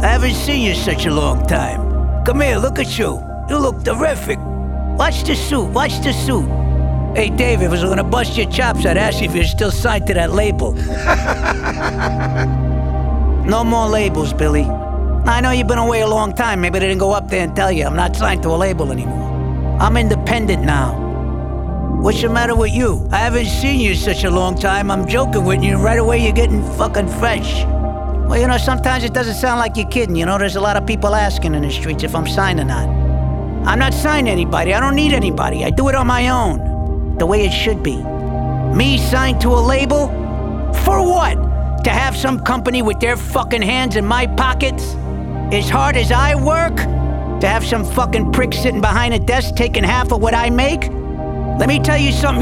I haven't seen you such a long time. Come here, look at you. You look terrific. Watch the suit, watch the suit. Hey, Dave, if I was gonna bust your chops, I'd ask you if you're still signed to that label. No more labels, Billy. I know you've been away a long time. Maybe they didn't go up there and tell you. I'm not signed to a label anymore. I'm independent now. What's the matter with you? I haven't seen you such a long time. I'm joking with you, and right away you're getting fucking fresh. Well, you know, sometimes it doesn't sound like you're kidding. You know, there's a lot of people asking in the streets if I'm signed or not. I'm not signed to anybody. I don't need anybody. I do it on my own. The way it should be. Me signed to a label? For what? To have some company with their fucking hands in my pockets? As hard as I work? To have some fucking prick sitting behind a desk taking half of what I make? Let me tell you something.